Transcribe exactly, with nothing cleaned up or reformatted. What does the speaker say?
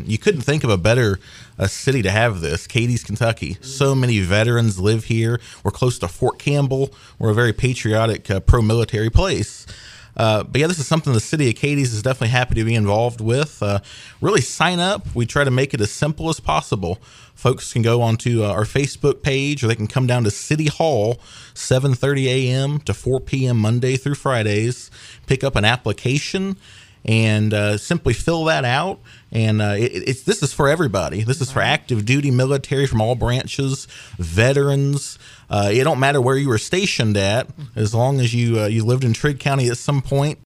you couldn't think of a better uh, city to have this. Cadiz, Kentucky. So many veterans live here. We're close to Fort Campbell. We're a very patriotic, uh, pro-military place. Uh, but yeah, this is something the city of Cadiz is definitely happy to be involved with. Uh, really sign up. We try to make it as simple as possible. Folks can go onto uh, our Facebook page, or they can come down to City Hall, seven thirty a.m. to four p.m. Monday through Fridays, pick up an application, and uh, simply fill that out. And uh, it, it's this is for everybody. This is for active duty military from all branches, veterans. Uh, it don't matter where you were stationed at, as long as you uh, you lived in Trigg County at some point.